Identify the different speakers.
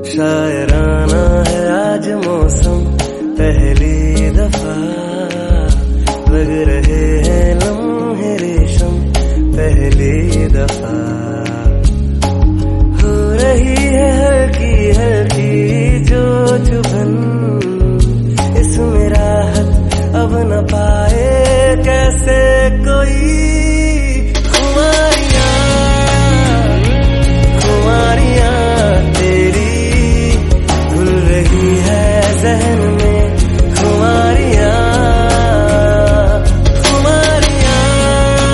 Speaker 1: शायराना है आज मौसम, पहली दफा लग रहे हैं लम्हे रेशम, पहली दफा हो रही है हल्की हल्की जो चुभन, इसमें राहत अब न पाए कैसे कोई।